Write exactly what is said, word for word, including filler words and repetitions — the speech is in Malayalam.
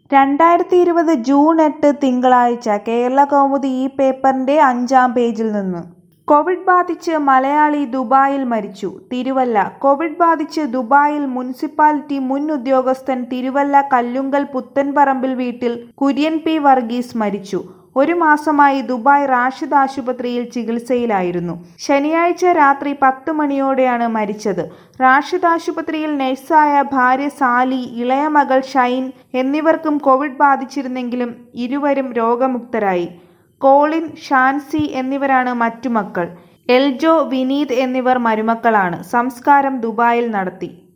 രണ്ടായിരത്തി ഇരുപത് ജൂൺ എട്ട് തിങ്കളാഴ്ച കേരളകൗമുദി ഈ പേപ്പറിന്റെ അഞ്ചാം പേജിൽ നിന്ന്. കോവിഡ് ബാധിച്ച് മലയാളി ദുബായിൽ മരിച്ചു. തിരുവല്ല. കോവിഡ് ബാധിച്ച് ദുബായിൽ മുനിസിപ്പാലിറ്റി മുൻ ഉദ്യോഗസ്ഥൻ തിരുവല്ല കല്ലുങ്കൽ പുത്തൻപറമ്പിൽ വീട്ടിൽ കുര്യൻ പി വർഗീസ് മരിച്ചു. ഒരു മാസമായി ദുബായ് റാഷിദ് ആശുപത്രിയിൽ ചികിത്സയിലായിരുന്നു. ശനിയാഴ്ച രാത്രി പത്ത് മണിയോടെയാണ് മരിച്ചത്. റാഷിദ് ആശുപത്രിയിൽ നഴ്സായ ഭാര്യ സാലി, ഇളയ മകൾ ഷൈൻ എന്നിവർക്കും കോവിഡ് ബാധിച്ചിരുന്നെങ്കിലും ഇരുവരും രോഗമുക്തരായി. കോളിൻ, ഷാൻസി എന്നിവരാണ് മറ്റു മക്കൾ. എൽജോ, വിനീത് എന്നിവർ മരുമക്കളാണ്. സംസ്കാരം ദുബായിൽ നടത്തി.